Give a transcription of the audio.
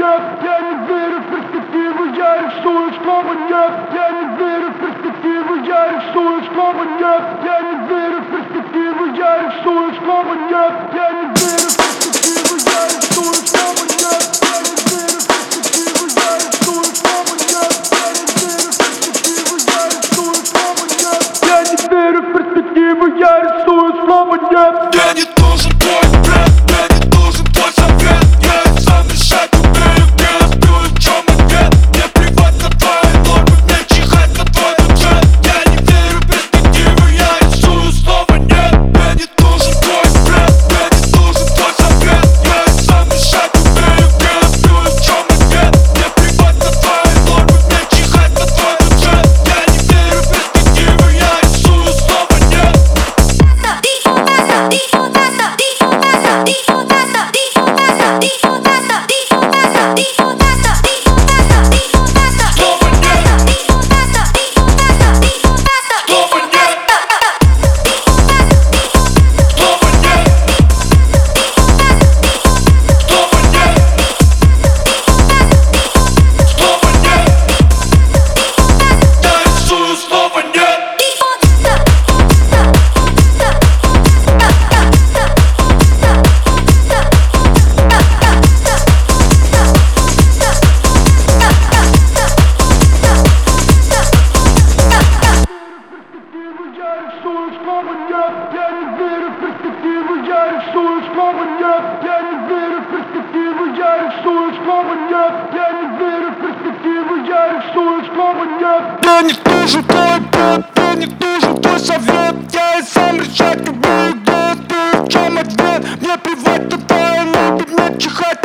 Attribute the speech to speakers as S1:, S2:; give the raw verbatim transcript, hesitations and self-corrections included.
S1: нет, я не верю в перспективу, я рисую слова нет, я не верю в перспективу, я рисую слова нет, я не верю в перспективу, я рисую слова нет, я не верю в перспективу, я рисую слова нет, я не верю в перспективу, я рисую слова нет, я не верю в перспективу, я рисую слова нет, я не верю в перспективу, я рисую слова нет.
S2: Я не должен твой бред, я не должен твой совет. Я сам решать умею, я знаю, в чем ответ. Мне плевать на твои нормы, мне чихать на твой бюджет. Я не верю в перспективу, я рисую слова нет. Я не должен твой бред, я не должен твой совет. Я сам решать умею, я знаю, в чем ответ. Мне плевать на твои нормы, мне чихать на твой бюджет. Я не верю в перспективу, я рисую слова нет.
S1: Я не верю в перспективу, я рисую слова нет, я не верю в перспективу, я рисую слова нет, я не верю в перспективу, я рисую слова нет.
S2: Я не нужен твой бред, я не нужен твой совет. Я и сам решать умею, я знаю, в чем ответ. Мне плевать на твои ноги, мне чихать